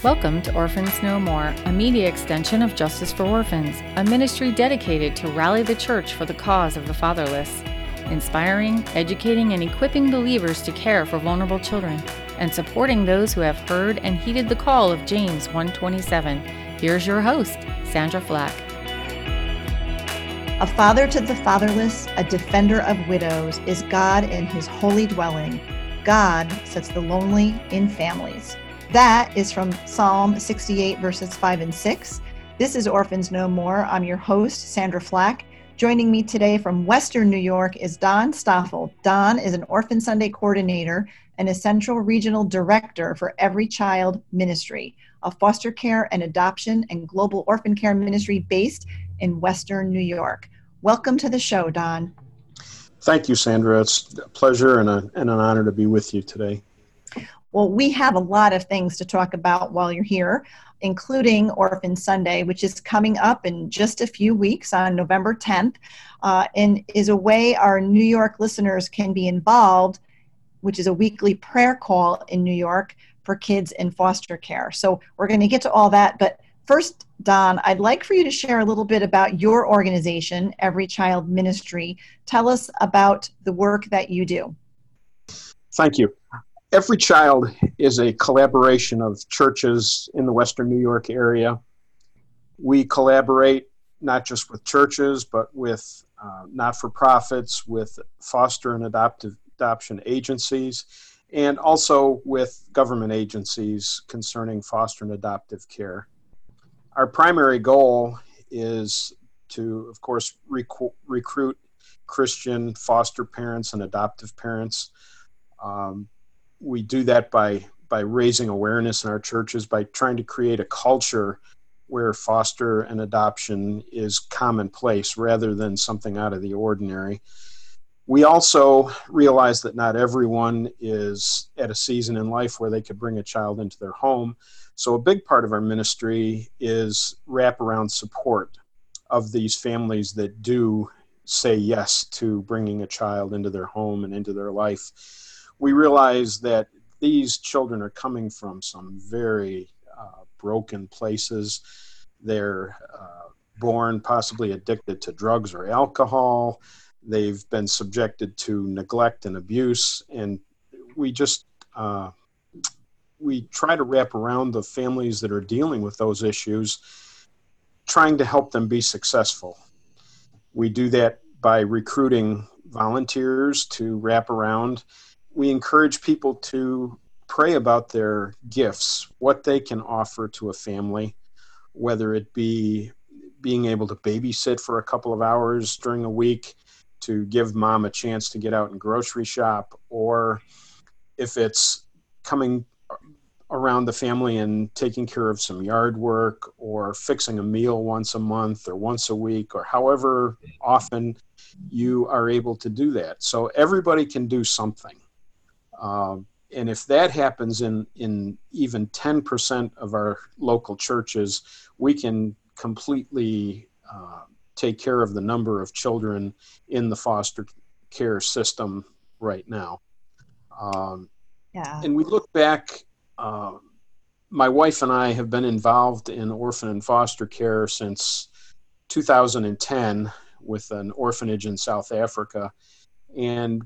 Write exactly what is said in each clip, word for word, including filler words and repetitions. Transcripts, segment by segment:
Welcome to Orphans No More, a media extension of Justice for Orphans, a ministry dedicated to rally the church for the cause of the fatherless, inspiring, educating, and equipping believers to care for vulnerable children, and supporting those who have heard and heeded the call of James one twenty-seven. Here's your host, Sandra Flack. A father to the fatherless, a defender of widows, is God in his holy dwelling. God sets the lonely in families. That is from Psalm sixty-eight, verses five and six. This is Orphans No More. I'm your host, Sandra Flack. Joining me today from Western New York is Don Stoffel. Don is an Orphan Sunday coordinator and a central regional director for Every Child Ministry, a foster care and adoption and global orphan care ministry based in Western New York. Welcome to the show, Don. Thank you, Sandra. It's a pleasure and, a, and an honor to be with you today. Well, we have a lot of things to talk about while you're here, including Orphan Sunday, which is coming up in just a few weeks on November tenth, uh, and is a way our New York listeners can be involved, which is a weekly prayer call in New York for kids in foster care. So we're going to get to all that. But first, Don, I'd like for you to share a little bit about your organization, Every Child Ministry. Tell us about the work that you do. Thank you. Every Child is a collaboration of churches in the Western New York area. We collaborate not just with churches, but with uh, not-for-profits, with foster and adoptive adoption agencies, and also with government agencies concerning foster and adoptive care. Our primary goal is to, of course, rec- recruit Christian foster parents and adoptive parents. Um, We do that by, by raising awareness in our churches, by trying to create a culture where foster and adoption is commonplace rather than something out of the ordinary. We also realize that not everyone is at a season in life where they could bring a child into their home. So a big part of our ministry is wraparound support of these families that do say yes to bringing a child into their home and into their life. We realize that these children are coming from some very uh, broken places. They're uh, born possibly addicted to drugs or alcohol. They've been subjected to neglect and abuse. And we just, uh, we try to wrap around the families that are dealing with those issues, trying to help them be successful. We do that by recruiting volunteers to wrap around. We encourage people to pray about their gifts, what they can offer to a family, whether it be being able to babysit for a couple of hours during the week to give mom a chance to get out and grocery shop, or if it's coming around the family and taking care of some yard work or fixing a meal once a month or once a week or however often you are able to do that. So everybody can do something. Uh, and if that happens in, in even ten percent of our local churches, we can completely uh, take care of the number of children in the foster care system right now. Um, Yeah. And we look back, uh, my wife and I have been involved in orphan and foster care since two thousand ten with an orphanage in South Africa. And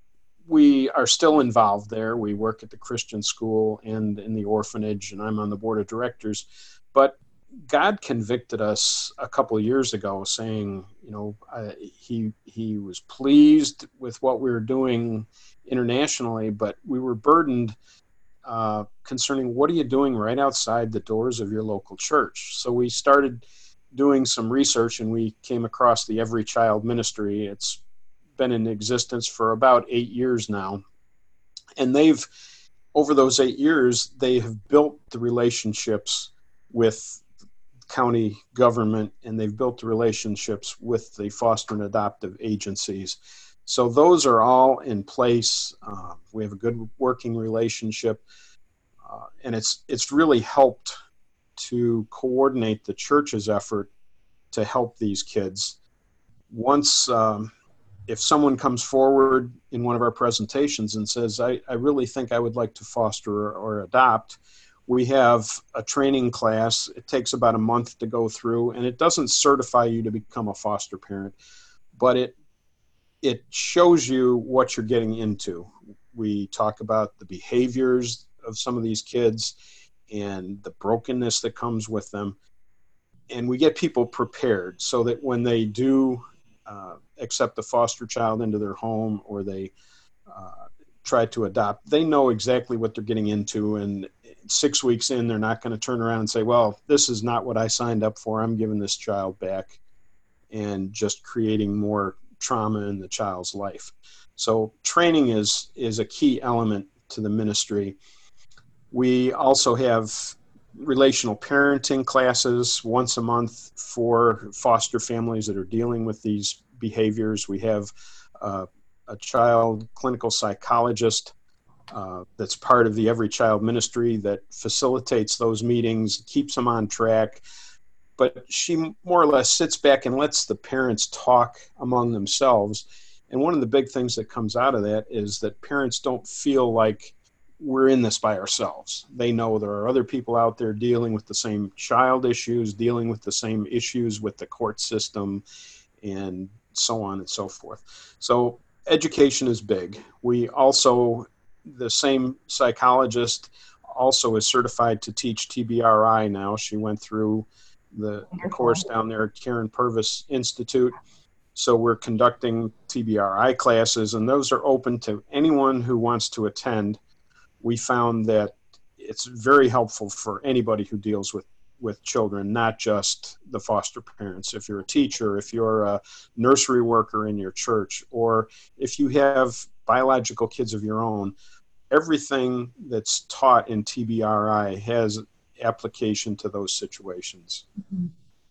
we are still involved there. We work at the Christian school and in the orphanage, and I'm on the board of directors. But God convicted us a couple of years ago saying, you know, uh, he he was pleased with what we were doing internationally, but we were burdened uh, concerning what are you doing right outside the doors of your local church. So we started doing some research, and we came across the Every Child Ministry. It's been in existence for about eight years now. And they've, over those eight years, they have built the relationships with county government, and they've built the relationships with the foster and adoptive agencies. So those are all in place. Uh, we have a good working relationship, uh, and it's it's really helped to coordinate the church's effort to help these kids. Once, um, if someone comes forward in one of our presentations and says, I, I really think I would like to foster or, or adopt, We have a training class. It takes about a month to go through, and it doesn't certify you to become a foster parent, but it it shows you what you're getting into. We talk about the behaviors of some of these kids and the brokenness that comes with them. And we get people prepared so that when they do uh, accept a foster child into their home, or they uh, try to adopt, they know exactly what they're getting into. And six weeks in, they're not going to turn around and say, well, this is not what I signed up for. I'm giving this child back, and just creating more trauma in the child's life. So training is is a key element to the ministry. We also have relational parenting classes once a month for foster families that are dealing with these behaviors. We have uh, a child clinical psychologist uh, that's part of the Every Child ministry that facilitates those meetings, keeps them on track. But she more or less sits back and lets the parents talk among themselves. And one of the big things that comes out of that is that parents don't feel like we're in this by ourselves. They know there are other people out there dealing with the same child issues, dealing with the same issues with the court system, and so on and so forth. So education is big. We also, the same psychologist also is certified to teach T B R I now. She went through the course down there at Karen Purvis Institute. So we're conducting T B R I classes, and those are open to anyone who wants to attend. We found that it's very helpful for anybody who deals with, with children, not just the foster parents. If you're a teacher, if you're a nursery worker in your church, or if you have biological kids of your own, everything that's taught in T B R I has application to those situations. Mm-hmm.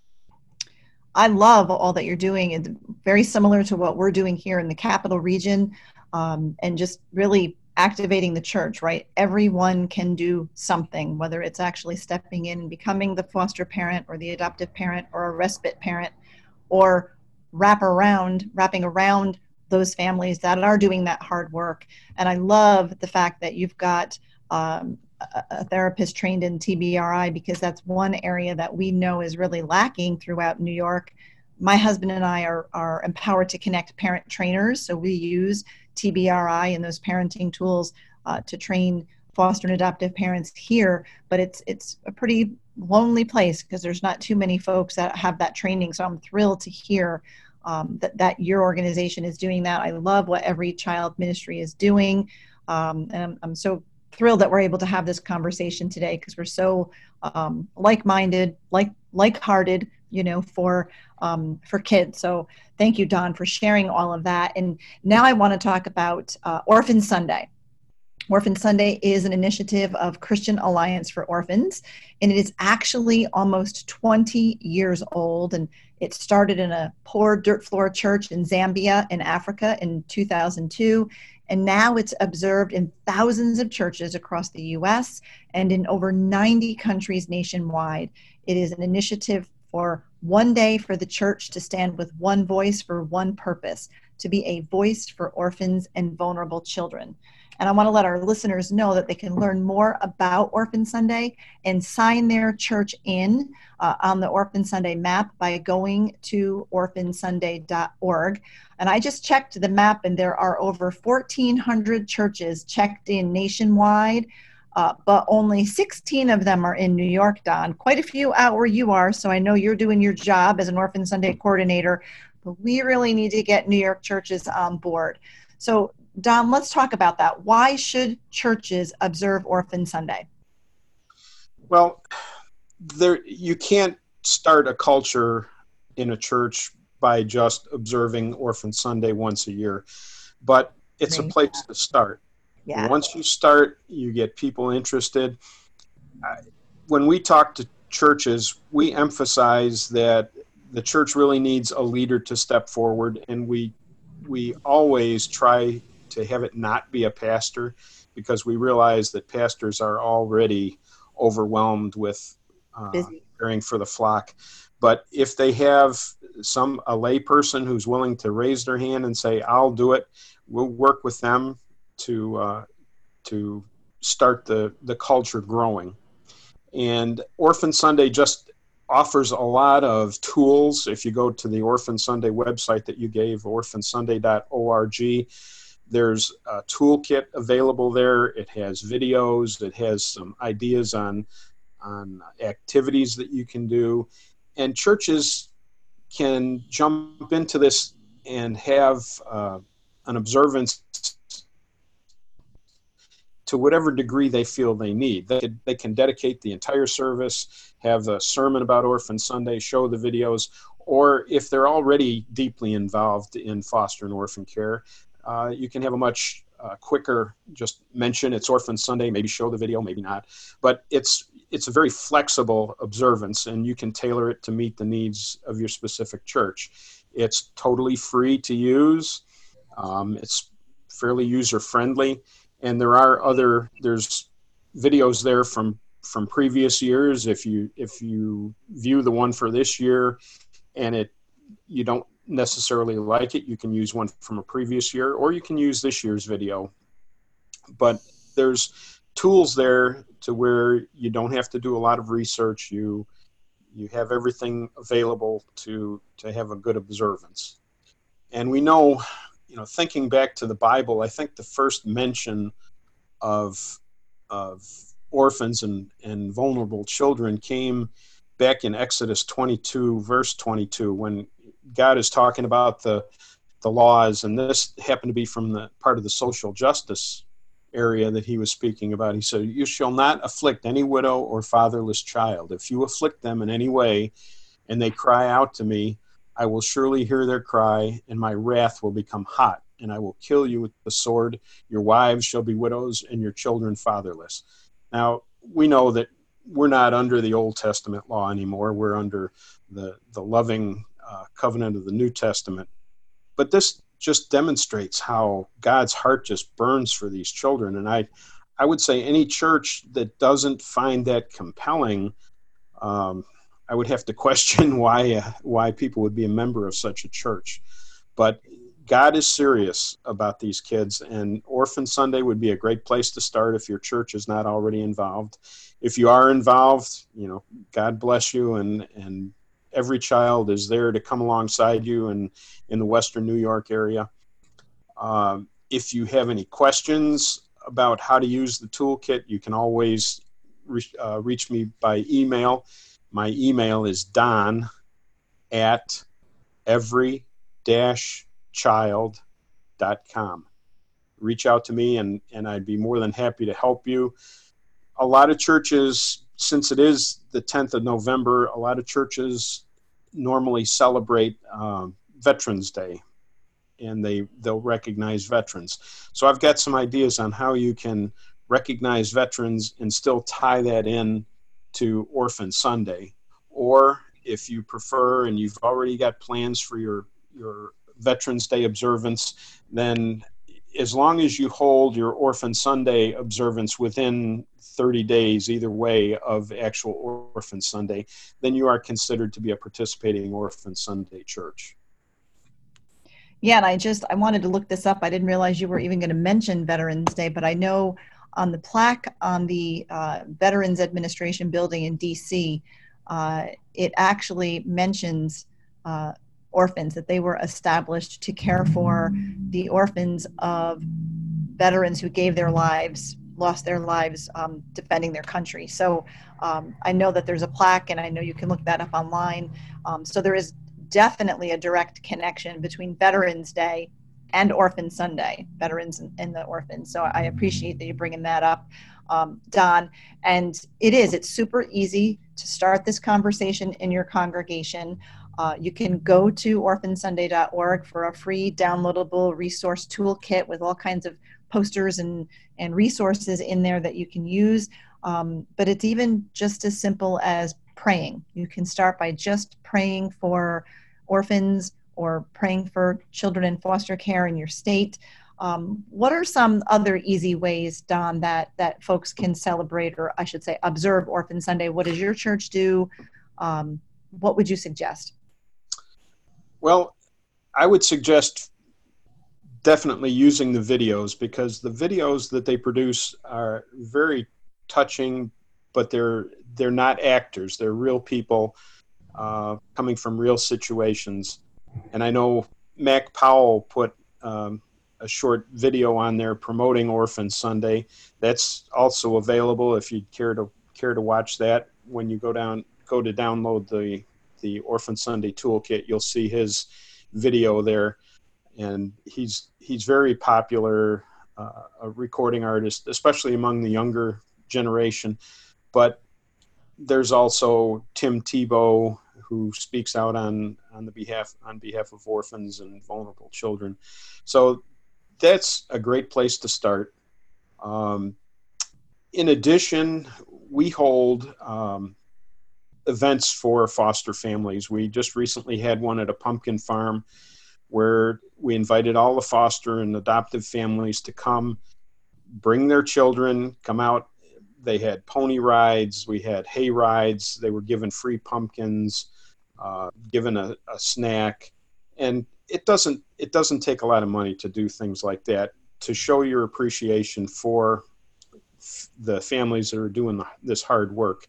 I love all that you're doing. It's very similar to what we're doing here in the Capital Region, um, and just really activating the church, right? Everyone can do something, whether it's actually stepping in and becoming the foster parent or the adoptive parent or a respite parent, or wrap around, wrapping around those families that are doing that hard work. And I love the fact that you've got um, a therapist trained in T B R I, because that's one area that we know is really lacking throughout New York. My husband and I are, are empowered to connect parent trainers. So we use T B R I and those parenting tools uh, to train foster and adoptive parents here. But it's it's a pretty lonely place because there's not too many folks that have that training. So I'm thrilled to hear um, that, that your organization is doing that. I love what Every Child Ministry is doing. Um, and I'm, I'm so thrilled that we're able to have this conversation today, because we're so um, like-minded, like like-hearted, you know, for um, for kids. So thank you, Don, for sharing all of that. And now I want to talk about uh, Orphan Sunday. Orphan Sunday is an initiative of Christian Alliance for Orphans, and it is actually almost twenty years old. And it started in a poor dirt floor church in Zambia in Africa in two thousand two. And now it's observed in thousands of churches across the U S and in over ninety countries nationwide. It is an initiative for one day for the church to stand with one voice for one purpose, to be a voice for orphans and vulnerable children. And I want to let our listeners know that they can learn more about Orphan Sunday and sign their church in uh, on the Orphan Sunday map by going to orphan sunday dot org. And I just checked the map, and there are over fourteen hundred churches checked in nationwide, uh, but only sixteen of them are in New York, Don. Quite a few out where you are, so I know you're doing your job as an Orphan Sunday coordinator, but we really need to get New York churches on board. So Don, let's talk about that. Why should churches observe Orphan Sunday? Well, there you can't start a culture in a church by just observing Orphan Sunday once a year, but it's a place to start. Yeah. Once you start, you get people interested. Uh, when we talk to churches, we emphasize that the church really needs a leader to step forward, and we we always try to have it not be a pastor, because we realize that pastors are already overwhelmed with uh, caring for the flock. But if they have some a lay person who's willing to raise their hand and say, "I'll do it," we'll work with them to uh, to start the the culture growing. And Orphan Sunday just offers a lot of tools. If you go to the Orphan Sunday website that you gave, orphan sunday dot org, there's a toolkit available there. It has videos. It has some ideas on, on activities that you can do. And churches can jump into this and have uh, an observance to whatever degree they feel they need. They, could, they can dedicate the entire service, have a sermon about Orphan Sunday, show the videos, or if they're already deeply involved in foster and orphan care, uh, you can have a much uh, quicker, just mention it's Orphan Sunday, maybe show the video, maybe not. But it's it's a very flexible observance, and you can tailor it to meet the needs of your specific church. It's totally free to use. Um, it's fairly user-friendly. And there are other, there's videos there from, from previous years. If you, if you view the one for this year and it, you don't necessarily like it, you can use one from a previous year, or you can use this year's video. But there's tools there to where you don't have to do a lot of research. You, you have everything available to, to have a good observance. And we know, you know, thinking back to the Bible, I think the first mention of of orphans and, and vulnerable children came back in Exodus twenty-two, verse twenty-two, when God is talking about the the laws, and this happened to be from the part of the social justice area that he was speaking about. He said, "You shall not afflict any widow or fatherless child. If you afflict them in any way, and they cry out to me, I will surely hear their cry, and my wrath will become hot, and I will kill you with the sword. Your wives shall be widows, and your children fatherless." Now, we know that we're not under the Old Testament law anymore. We're under the, the loving uh, covenant of the New Testament. But this just demonstrates how God's heart just burns for these children. And I, I would say any church that doesn't find that compelling, um, I would have to question why uh, why people would be a member of such a church. But God is serious about these kids, and Orphan Sunday would be a great place to start if your church is not already involved. If you are involved, you know, God bless you, and and every child is there to come alongside you in, in the Western New York area. Um, if you have any questions about how to use the toolkit, you can always re- uh, reach me by email. My email is don at every dash child dot com. Reach out to me, and, and I'd be more than happy to help you. A lot of churches, since it is the tenth of November, a lot of churches normally celebrate um, Veterans Day, and they, they'll recognize veterans. So I've got some ideas on how you can recognize veterans and still tie that in to Orphan Sunday. Or if you prefer and you've already got plans for your, your Veterans Day observance, then as long as you hold your Orphan Sunday observance within thirty days, either way, of actual Orphan Sunday, then you are considered to be a participating Orphan Sunday church. Yeah, and I just, I wanted to look this up. I didn't realize you were even going to mention Veterans Day, but I know on the plaque on the uh, Veterans Administration building in D C, uh, it actually mentions uh, orphans, that they were established to care for the orphans of veterans who gave their lives, lost their lives um, defending their country. So um, I know that there's a plaque, and I know you can look that up online. Um, so there is definitely a direct connection between Veterans Day and Orphan Sunday, veterans and, and the orphans. So I appreciate that you're bringing that up, um, Don. And it is, it's super easy to start this conversation in your congregation. Uh, you can go to orphan sunday dot org for a free downloadable resource toolkit with all kinds of posters and, and resources in there that you can use. Um, but it's even just as simple as praying. You can start by just praying for orphans or praying for children in foster care in your state. Um, what are some other easy ways, Don, that, that folks can celebrate, or I should say observe Orphan Sunday? What does your church do? Um, what would you suggest? Well, I would suggest definitely using the videos, because the videos that they produce are very touching, but they're they're not actors. They're real people uh, coming from real situations. And I know Mac Powell put um, a short video on there promoting Orphan Sunday. That's also available if you'd care to care to watch that. When you go down go to download the the Orphan Sunday Toolkit, you'll see his video there, and he's he's very popular, uh, a recording artist, especially among the younger generation. But there's also Tim Tebow, who speaks out on on the behalf on behalf of orphans and vulnerable children. So that's a great place to start. Um, in addition, we hold um, events for foster families. We just recently had one at a pumpkin farm where we invited all the foster and adoptive families to come, bring their children, come out. They had pony rides, we had hay rides, they were given free pumpkins, uh, given a, a snack. And it doesn't it doesn't take a lot of money to do things like that, to show your appreciation for f- the families that are doing the, this hard work.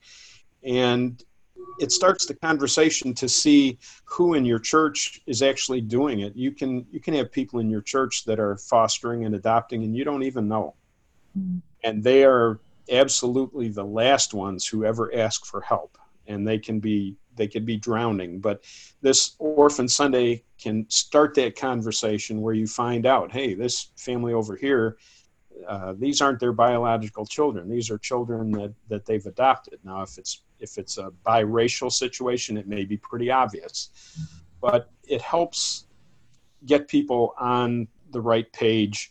And it starts the conversation to see who in your church is actually doing it. You can you can have people in your church that are fostering and adopting, and you don't even know. Mm-hmm. And they are absolutely the last ones who ever ask for help, and they can be they could be drowning. But this Orphan Sunday can start that conversation where you find out, hey, this family over here, uh, these aren't their biological children. These are children that, that they've adopted. Now, if it's if it's a biracial situation, it may be pretty obvious, but it helps get people on the right page.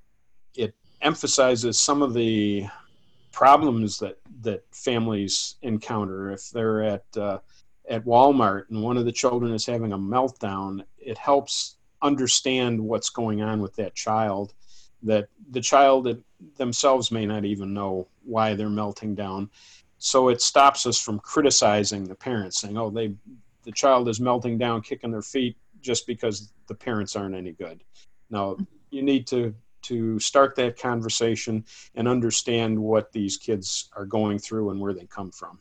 It emphasizes some of the problems that, that families encounter. If they're at uh, at Walmart and one of the children is having a meltdown, it helps understand what's going on with that child, that the child themselves may not even know why they're melting down. So it stops us from criticizing the parents, saying, oh, they the child is melting down, kicking their feet just because the parents aren't any good. Now, you need to to start that conversation and understand what these kids are going through and where they come from.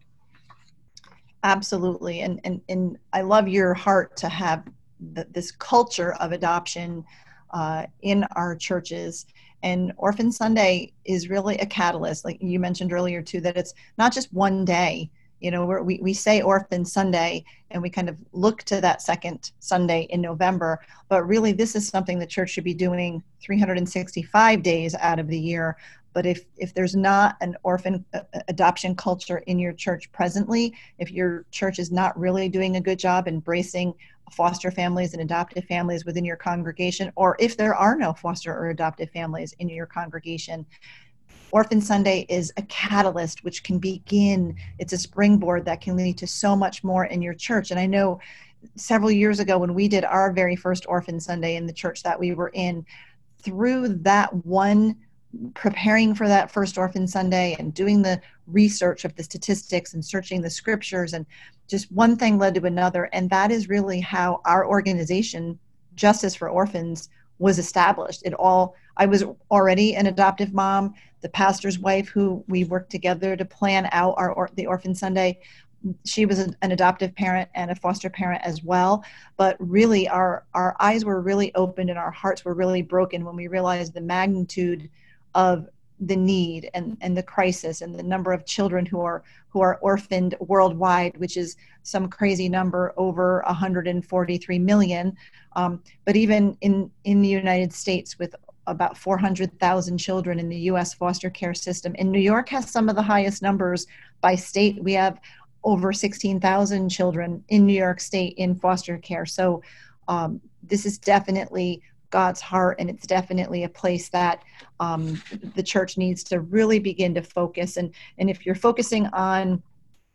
Absolutely. And and, and I love your heart to have the, this culture of adoption uh, in our churches. And Orphan Sunday is really a catalyst, like you mentioned earlier too, that it's not just one day. You know, we're, we we say Orphan Sunday, and we kind of look to that second Sunday in November, but really this is something the church should be doing three hundred sixty-five days out of the year. But if, if there's not an orphan adoption culture in your church presently, if your church is not really doing a good job embracing foster families and adoptive families within your congregation, or if there are no foster or adoptive families in your congregation, Orphan Sunday is a catalyst which can begin, it's a springboard that can lead to so much more in your church. And I know several years ago when we did our very first Orphan Sunday in the church that we were in, through that one, preparing for that first Orphan Sunday and doing the research of the statistics and searching the scriptures, and just one thing led to another. And that is really how our organization, Justice for Orphans, was established. It all, I was already an adoptive mom, the pastor's wife who we worked together to plan out our or, the Orphan Sunday. She was an, an adoptive parent and a foster parent as well. But really our, our eyes were really opened and our hearts were really broken when we realized the magnitude of the need and, and the crisis and the number of children who are who are orphaned worldwide, which is some crazy number, over one hundred forty-three million. Um, but even in, in the United States, with about four hundred thousand children in the U S foster care system. And New York has some of the highest numbers by state. We have over sixteen thousand children in New York State in foster care. So um, this is definitely God's heart, and it's definitely a place that um, the church needs to really begin to focus. And and if you're focusing on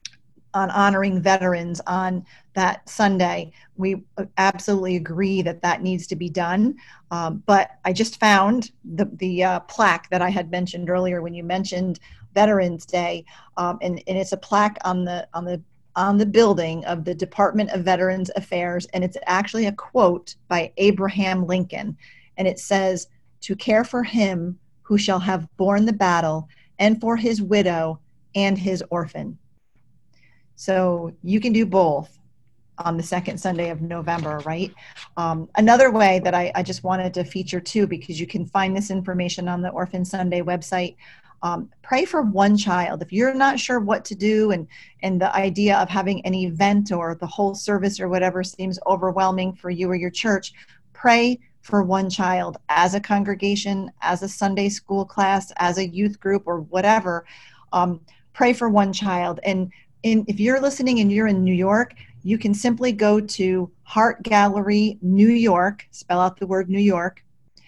on honoring veterans on that Sunday, we absolutely agree that that needs to be done. Um, but I just found the the uh, plaque that I had mentioned earlier when you mentioned Veterans Day, um, and and it's a plaque on the on the on the building of the Department of Veterans Affairs, and it's actually a quote by Abraham Lincoln, and it says, "To care for him who shall have borne the battle, and for his widow, and his orphan. So you can do both on the second Sunday of November, right? Um, another way that I, I just wanted to feature too, because you can find this information on the Orphan Sunday website, um, pray for one child. If you're not sure what to do, and, and the idea of having an event or the whole service or whatever seems overwhelming for you or your church, pray for one child as a congregation, as a Sunday school class, as a youth group, or whatever. Um, pray for one child. And in, if you're listening and you're in New York, you can simply go to Heart Gallery New York, spell out the word New York,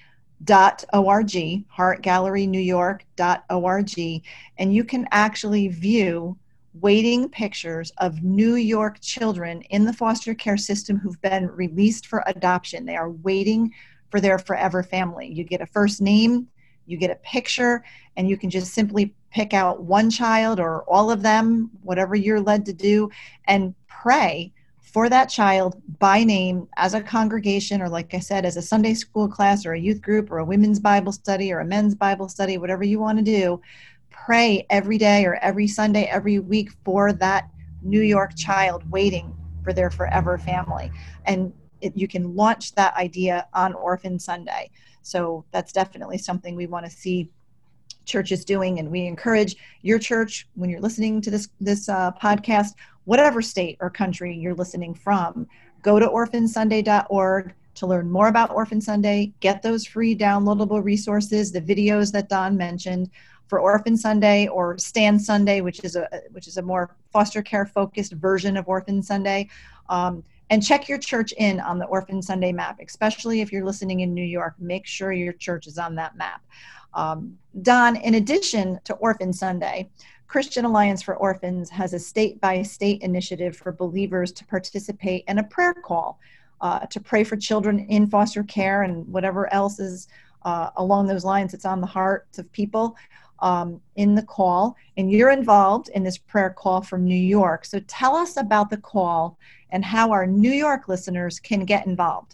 dot org, heart gallery new york dot org, and you can actually view waiting pictures of New York children in the foster care system who've been released for adoption. They are waiting for their forever family. You get a first name, you get a picture, and you can just simply pick out one child or all of them, whatever you're led to do, and pray for that child by name as a congregation, or like I said, as a Sunday school class or a youth group or a women's Bible study or a men's Bible study, whatever you want to do. Pray every day or every Sunday, every week for that New York child waiting for their forever family. And it, you can launch that idea on Orphan Sunday. So that's definitely something we want to see churches doing, and we encourage your church, when you're listening to this this uh, podcast, whatever state or country you're listening from, go to orphan sunday dot org to learn more about Orphan Sunday. Get those free downloadable resources, the videos that Don mentioned for Orphan Sunday, or Stand Sunday, which is a which is a more foster care focused version of Orphan Sunday. Um, and check your church in on the Orphan Sunday map, especially if you're listening in New York. Make sure your church is on that map. Um, Don, in addition to Orphan Sunday, Christian Alliance for Orphans has a state-by-state initiative for believers to participate in a prayer call uh, to pray for children in foster care and whatever else is uh, along those lines that's on the hearts of people um, in the call. And you're involved in this prayer call from New York. So tell us about the call and how our New York listeners can get involved.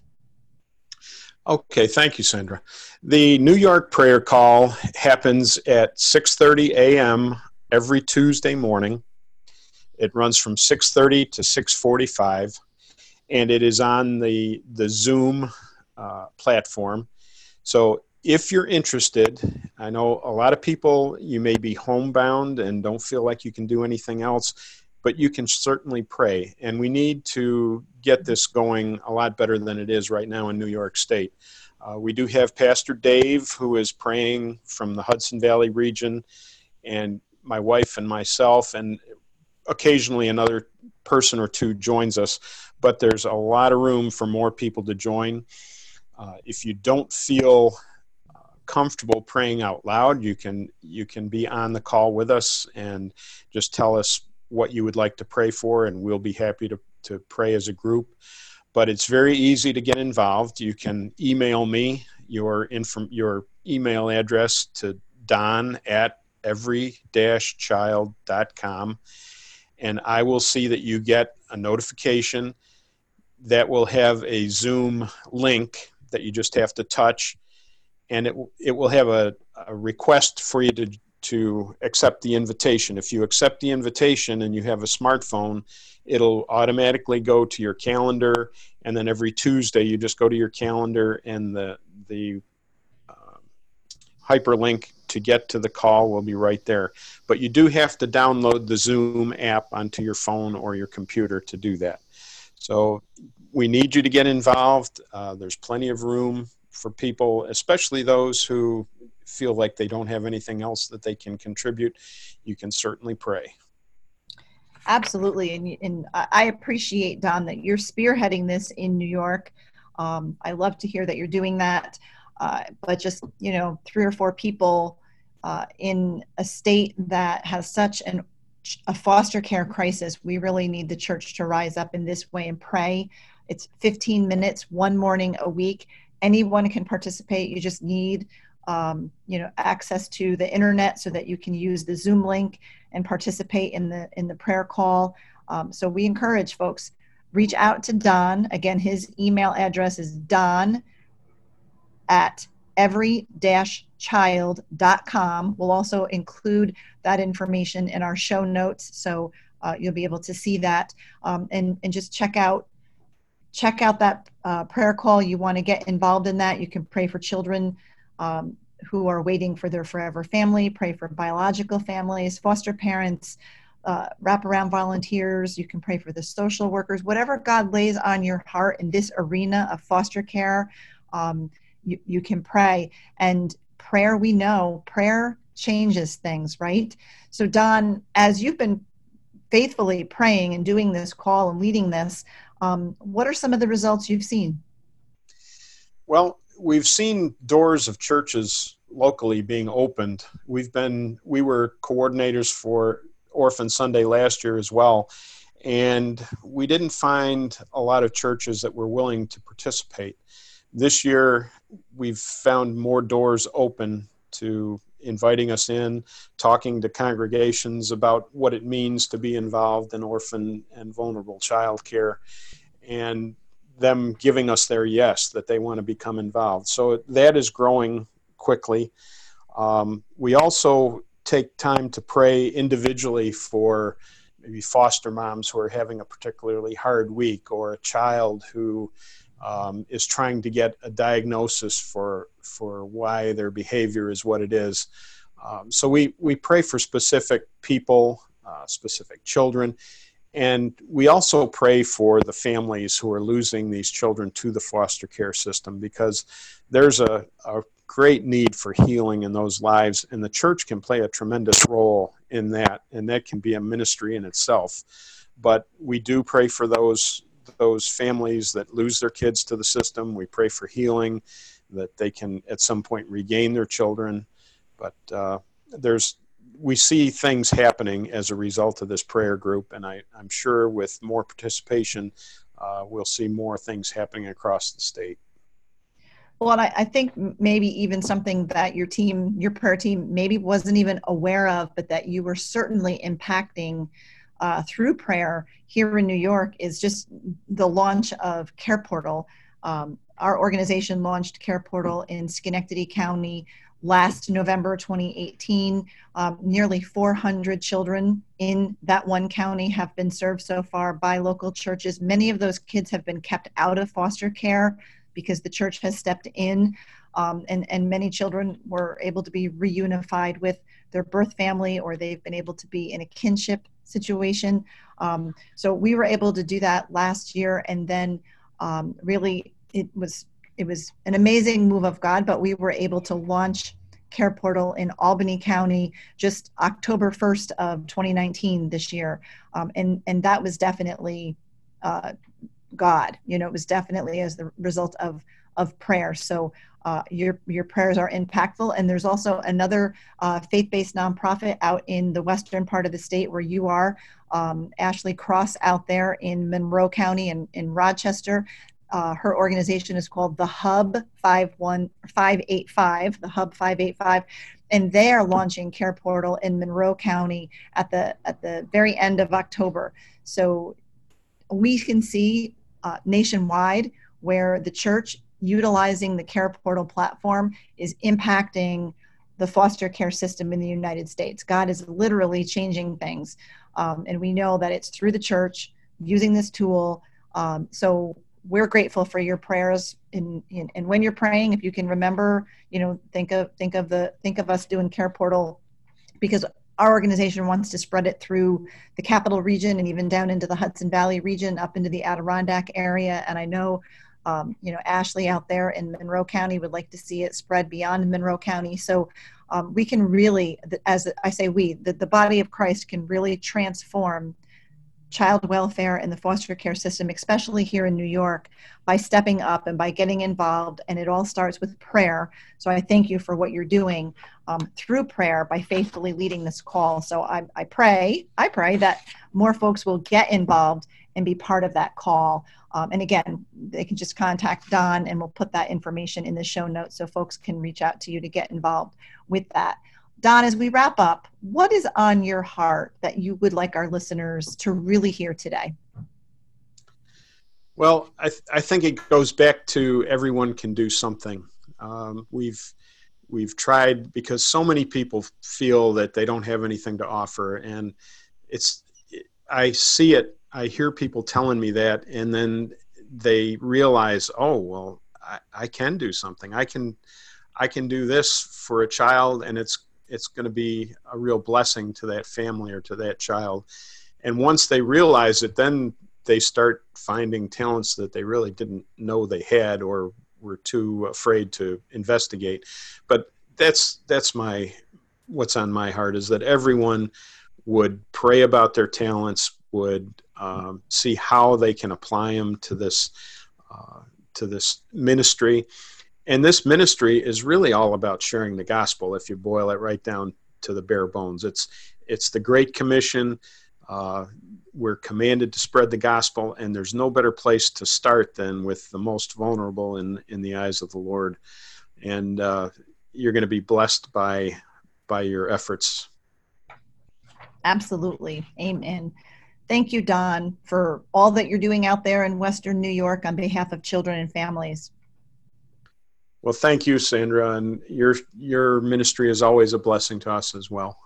Okay, thank you, Sandra. The New York prayer call happens at six thirty a.m. every Tuesday morning. It runs from six thirty to six forty-five, and it is on the, the Zoom uh, platform. So if you're interested, I know a lot of people, you may be homebound and don't feel like you can do anything else, but you can certainly pray. And we need to get this going a lot better than it is right now in New York State. Uh, we do have Pastor Dave, who is praying from the Hudson Valley region, and my wife and myself, and occasionally another person or two joins us, but there's a lot of room for more people to join. Uh, if you don't feel uh, comfortable praying out loud, you can you can be on the call with us and just tell us what you would like to pray for, and we'll be happy to, to pray as a group. But it's very easy to get involved. You can email me your inform your email address to don at every dash child dot com, and I will see that you get a notification that will have a Zoom link that you just have to touch, and it it will have a, a request for you to to accept the invitation. If you accept the invitation and you have a smartphone, it'll automatically go to your calendar, and then every Tuesday you just go to your calendar, and the the uh, hyperlink to get to the call will be right there. But you do have to download the Zoom app onto your phone or your computer to do that. So we need you to get involved. Uh, there's plenty of room for people, especially those who feel like they don't have anything else that they can contribute. You can certainly pray. Absolutely. And, and I appreciate, Don, that you're spearheading this in New York. Um, I love to hear that you're doing that. Uh, but just, you know, three or four people uh, in a state that has such an, a foster care crisis, we really need the church to rise up in this way and pray. It's fifteen minutes, one morning a week. Anyone can participate. You just need Um, you know, access to the internet so that you can use the Zoom link and participate in the in the prayer call. Um, so we encourage folks, reach out to Don. Again, his email address is don at every dash child dot com. We'll also include that information in our show notes, so uh, you'll be able to see that, um, and, and just check out check out that uh, prayer call. You want to get involved in that. You can pray for children um, who are waiting for their forever family, pray for biological families, foster parents, uh, wraparound volunteers. You can pray for the social workers, whatever God lays on your heart in this arena of foster care. Um, you, you can pray. And prayer, we know, prayer changes things, right? So Don, as you've been faithfully praying and doing this call and leading this, um, what are some of the results you've seen? Well, we've seen doors of churches locally being opened. We've been, we were coordinators for Orphan Sunday last year as well, and we didn't find a lot of churches that were willing to participate. This year, we've found more doors open to inviting us in, talking to congregations about what it means to be involved in orphan and vulnerable child care, and them giving us their yes, that they want to become involved. So that is growing quickly. Um, we also take time to pray individually for maybe foster moms who are having a particularly hard week, or a child who um, is trying to get a diagnosis for for why their behavior is what it is. Um, so we, we pray for specific people, uh, specific children, and we also pray for the families who are losing these children to the foster care system, because there's a, a great need for healing in those lives, and the church can play a tremendous role in that, and that can be a ministry in itself. But we do pray for those those families that lose their kids to the system. We pray for healing, that they can at some point regain their children. But uh, there's we see things happening as a result of this prayer group, and I, I'm sure with more participation, uh, we'll see more things happening across the state. Well, and I, I think maybe even something that your team, your prayer team, maybe wasn't even aware of, but that you were certainly impacting uh, through prayer here in New York, is just the launch of Care Portal. Um, our organization launched Care Portal in Schenectady County last November twenty eighteen. Um, nearly four hundred children in that one county have been served so far by local churches. Many of those kids have been kept out of foster care because the church has stepped in, um, and, and many children were able to be reunified with their birth family, or they've been able to be in a kinship situation. Um, so we were able to do that last year, and then um, really it was it was an amazing move of God, but we were able to launch Care Portal in Albany County just October first of twenty nineteen this year. Um, and, and that was definitely uh, God. You know, it was definitely as the result of, of prayer. So uh, your, your prayers are impactful. And there's also another uh, faith-based nonprofit out in the western part of the state where you are, um, Ashley Cross out there in Monroe County and in Rochester. Uh, her organization is called the Hub five one five eight five, the Hub five eight five, and they are launching Care Portal in Monroe County at the at the very end of October. So we can see uh, nationwide where the church utilizing the Care Portal platform is impacting the foster care system in the United States. God is literally changing things, um, and we know that it's through the church using this tool. Um, so we're grateful for your prayers, in, in, and when you're praying, if you can remember, you know, think of think of the think of us doing Care Portal, because our organization wants to spread it through the Capital Region and even down into the Hudson Valley region, up into the Adirondack area. And I know, um, you know, Ashley out there in Monroe County would like to see it spread beyond Monroe County. So um, we can really, as I say, we, the, the body of Christ can really transform child welfare and the foster care system, especially here in New York, by stepping up and by getting involved. And it all starts with prayer. So I thank you for what you're doing um, through prayer by faithfully leading this call. So I, I pray, I pray that more folks will get involved and be part of that call. Um, and again, they can just contact Don, and we'll put that information in the show notes so folks can reach out to you to get involved with that. Don, as we wrap up, what is on your heart that you would like our listeners to really hear today? Well, I, th- I think it goes back to everyone can do something. Um, we've we've tried, because so many people feel that they don't have anything to offer. And it's, I see it, I hear people telling me that, and then they realize, oh, well, I, I can do something. I can, I can do this for a child, and it's, it's going to be a real blessing to that family or to that child. And once they realize it, then they start finding talents that they really didn't know they had or were too afraid to investigate. But that's that's my what's on my heart, is that everyone would pray about their talents, would um, see how they can apply them to this uh, to this ministry. And this ministry is really all about sharing the gospel, if you boil it right down to the bare bones. It's it's the Great Commission. Uh, we're commanded to spread the gospel, and there's no better place to start than with the most vulnerable in, in the eyes of the Lord. And uh, you're going to be blessed by by your efforts. Absolutely. Amen. Thank you, Don, for all that you're doing out there in Western New York on behalf of children and families. Well, thank you, Sandra, and your your ministry is always a blessing to us as well.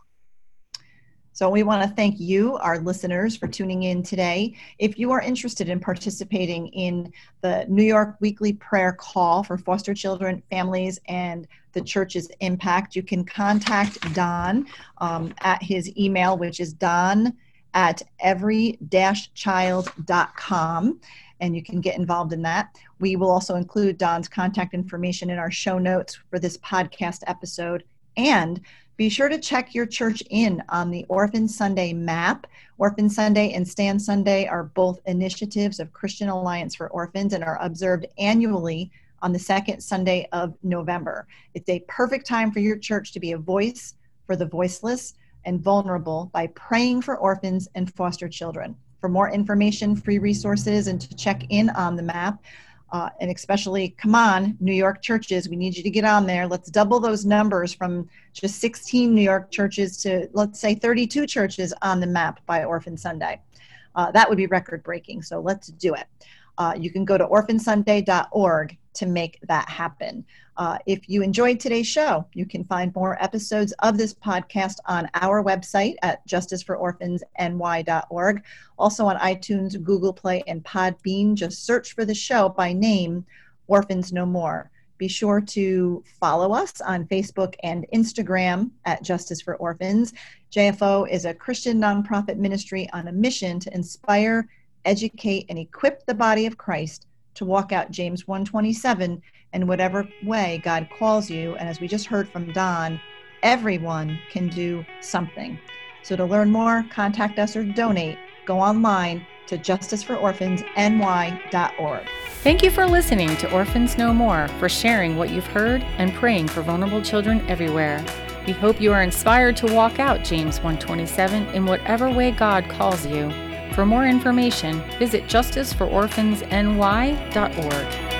So we want to thank you, our listeners, for tuning in today. If you are interested in participating in the New York Weekly Prayer Call for foster children, families, and the church's impact, you can contact Don um, at his email, which is don at every dash child dot com, and you can get involved in that. We will also include Don's contact information in our show notes for this podcast episode. And be sure to check your church in on the Orphan Sunday map. Orphan Sunday and Stand Sunday are both initiatives of Christian Alliance for Orphans and are observed annually on the second Sunday of November. It's a perfect time for your church to be a voice for the voiceless and vulnerable by praying for orphans and foster children. For more information, free resources, and to check in on the map, Uh, and especially, come on, New York churches, we need you to get on there. Let's double those numbers from just sixteen New York churches to, let's say, thirty-two churches on the map by Orphan Sunday. Uh, that would be record breaking, so let's do it. Uh, you can go to orphan sunday dot org to make that happen. Uh, if you enjoyed today's show, you can find more episodes of this podcast on our website at justice for orphans n y dot org. Also on iTunes, Google Play, and Podbean. Just search for the show by name, Orphans No More. Be sure to follow us on Facebook and Instagram at Justice for Orphans. J F O is a Christian nonprofit ministry on a mission to inspire, educate, and equip the body of Christ to walk out James one twenty-seven in whatever way God calls you. And as we just heard from Don, everyone can do something. So to learn more, contact us or donate, go online to justice for orphans n y dot org. Thank you for listening to Orphans No More, for sharing what you've heard and praying for vulnerable children everywhere. We hope you are inspired to walk out James one twenty-seven in whatever way God calls you. For more information, visit justice for orphans n y dot org.